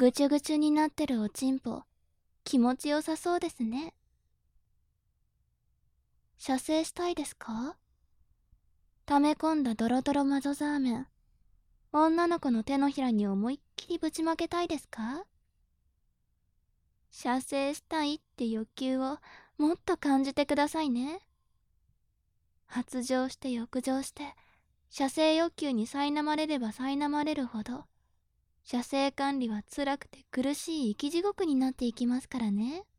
ぐちゅぐちゅになってるおちんぽ、気持ちよさそうですね。射精したいですか？溜め込んだドロドロマゾザーメン、女の子の手のひらに思いっきりぶちまけたいですか？射精したいって欲求をもっと感じてくださいね。発情して欲情して、射精欲求に苛まれれば苛まれるほど、射精管理は辛くて苦しい生き地獄になっていきますからね。